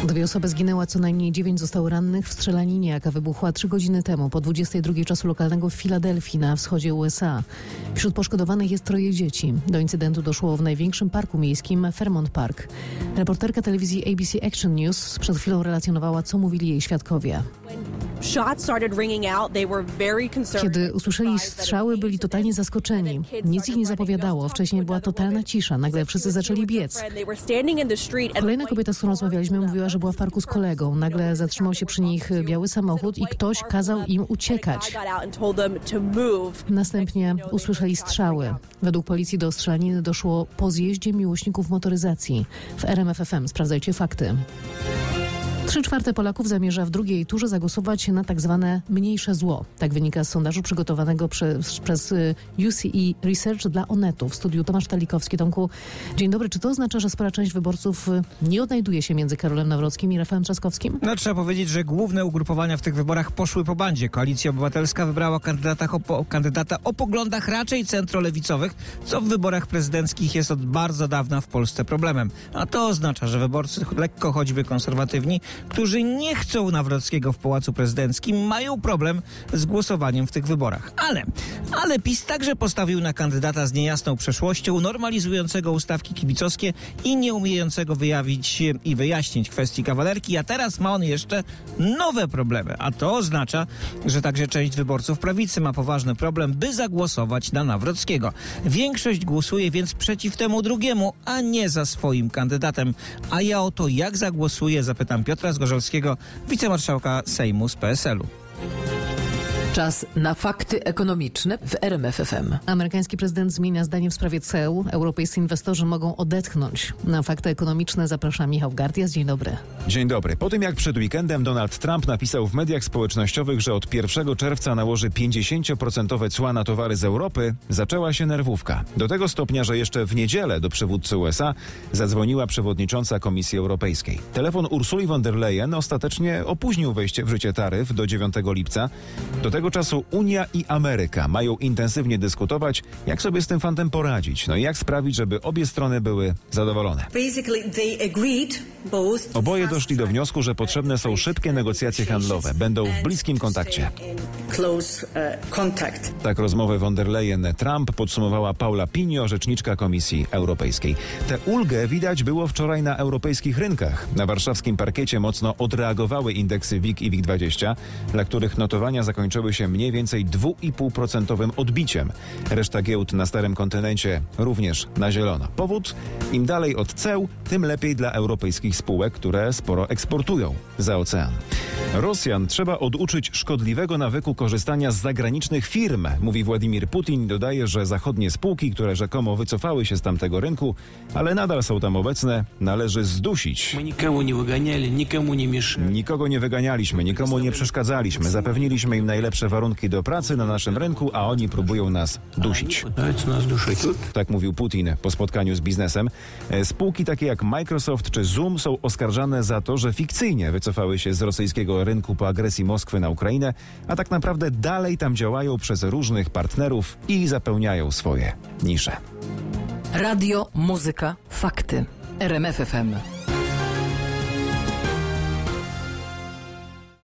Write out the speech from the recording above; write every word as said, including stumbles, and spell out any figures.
Dwie osoby zginęły, a co najmniej dziewięć zostało rannych w strzelaninie, jaka wybuchła trzy godziny temu po dwudziestej drugiej czasu lokalnego w Filadelfii na wschodzie U S A. Wśród poszkodowanych jest troje dzieci. Do incydentu doszło w największym parku miejskim Fairmount Park. Reporterka telewizji A B C Action News przed chwilą relacjonowała, co mówili jej świadkowie. Kiedy usłyszeli strzały, byli totalnie zaskoczeni. Nic ich nie zapowiadało. Wcześniej była totalna cisza. Nagle wszyscy zaczęli biec. Kolejna kobieta, z którą rozmawialiśmy, mówiła, że była w parku z kolegą. Nagle zatrzymał się przy nich biały samochód i ktoś kazał im uciekać. Następnie usłyszeli strzały. Według policji do strzelaniny doszło po zjeździe miłośników motoryzacji. W R M F F M sprawdzajcie fakty. Trzy czwarte Polaków zamierza w drugiej turze zagłosować na tak zwane mniejsze zło. Tak wynika z sondażu przygotowanego przez, przez U C E Research dla Onetu. W studiu Tomasz Talikowski. Tomku, dzień dobry. Czy to oznacza, że spora część wyborców nie odnajduje się między Karolem Nawrockim i Rafałem Trzaskowskim? No, trzeba powiedzieć, że główne ugrupowania w tych wyborach poszły po bandzie. Koalicja Obywatelska wybrała kandydata o, kandydata o poglądach raczej centrolewicowych, co w wyborach prezydenckich jest od bardzo dawna w Polsce problemem. A to oznacza, że wyborcy lekko choćby konserwatywni, którzy nie chcą Nawrockiego w Pałacu Prezydenckim, mają problem z głosowaniem w tych wyborach. Ale, ale PiS także postawił na kandydata z niejasną przeszłością, normalizującego ustawki kibicowskie i nie umiejącego wyjawić i wyjaśnić kwestii kawalerki, a teraz ma on jeszcze nowe problemy. A to oznacza, że także część wyborców prawicy ma poważny problem, by zagłosować na Nawrockiego. Większość głosuje więc przeciw temu drugiemu, a nie za swoim kandydatem. A ja o to, jak zagłosuje, zapytam Piotra Zgorzelskiego, wicemarszałka Sejmu z P S L u. Czas na fakty ekonomiczne w R M F F M. Amerykański prezydent zmienia zdanie w sprawie ceł. Europejscy inwestorzy mogą odetchnąć. Na fakty ekonomiczne zaprasza Michał Gardias. Dzień dobry. Dzień dobry. Po tym jak przed weekendem Donald Trump napisał w mediach społecznościowych, że od pierwszego czerwca nałoży pięćdziesięcioprocentowe cła na towary z Europy, zaczęła się nerwówka. Do tego stopnia, że jeszcze w niedzielę do przywódcy U S A zadzwoniła przewodnicząca Komisji Europejskiej. Telefon Ursuli von der Leyen ostatecznie opóźnił wejście w życie taryf do dziewiątego lipca. Do tego czasu Unia i Ameryka mają intensywnie dyskutować, jak sobie z tym fantem poradzić, no i jak sprawić, żeby obie strony były zadowolone. Oboje doszli do wniosku, że potrzebne są szybkie negocjacje handlowe, będą w bliskim kontakcie. Tak rozmowę von der Leyen-Trump podsumowała Paula Pinio, rzeczniczka Komisji Europejskiej. Tę ulgę widać było wczoraj na europejskich rynkach. Na warszawskim parkiecie mocno odreagowały indeksy W I G i W I G dwadzieścia, dla których notowania zakończyły się mniej więcej dwa i pół procent odbiciem. Reszta giełd na starym kontynencie również na zielono. Powód? Im dalej od ceł, tym lepiej dla europejskich spółek, które sporo eksportują za ocean. Rosjan trzeba oduczyć szkodliwego nawyku korzystania z zagranicznych firm, mówi Władimir Putin. Dodaje, że zachodnie spółki, które rzekomo wycofały się z tamtego rynku, ale nadal są tam obecne, należy zdusić. Nikogo nie wyganialiśmy, nikomu nie przeszkadzaliśmy, zapewniliśmy im najlepsze warunki do pracy na naszym rynku, a oni próbują nas dusić. Tak mówił Putin po spotkaniu z biznesem. Spółki takie jak Microsoft czy Zoom są oskarżane za to, że fikcyjnie wycofały się z rosyjskiego rynku po agresji Moskwy na Ukrainę, a tak naprawdę dalej tam działają przez różnych partnerów i zapełniają swoje nisze. Radio, muzyka, fakty. R M F F M.